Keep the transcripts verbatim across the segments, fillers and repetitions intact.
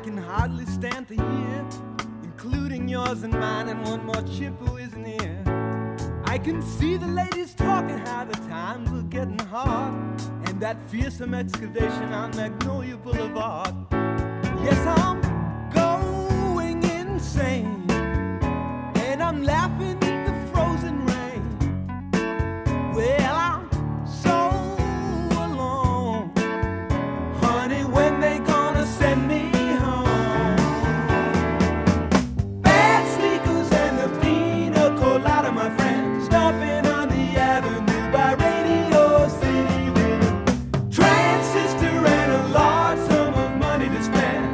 can hardly stand to hear, including yours and mine and one more chip who isn't here. I can see the ladies talking how the times are getting hard, and that fearsome excavation on Magnolia Boulevard. Yes, I'm going insane, and I'm laughing at the frozen rain. Well, I'm so alone, honey, when they gonna send me home? Bad sneakers and the pina colada, my friend, stopping on the avenue by Radio City with a transistor and a large sum of money to spend.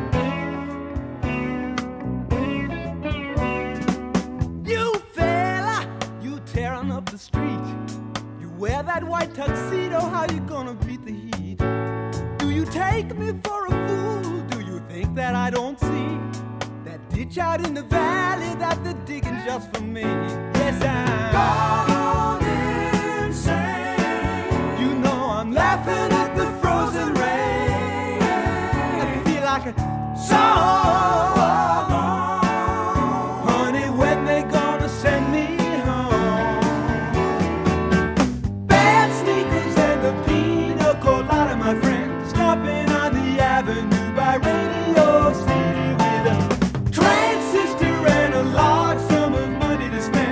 You fella, you tearing up the street, you wear that white tuxedo, how you gonna beat the heat? Do you take me for a fool? Do you think that I don't see that ditch out in the valley that they're digging just for me? Yes, I'm gone insane. You know I'm laughing at the frozen rain. I feel like a song. Honey, when they gonna send me home? Bad sneakers and the pina colada, my friend, stopping on the avenue by Radio City with a transistor and a large sum of money to spend.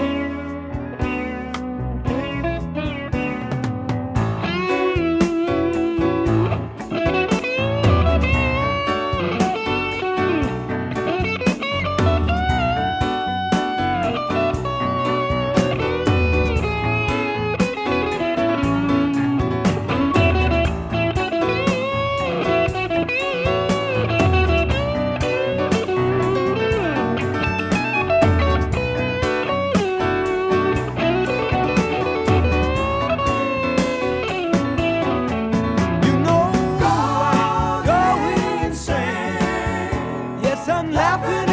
You know I'm going insane. Yes, I'm laughing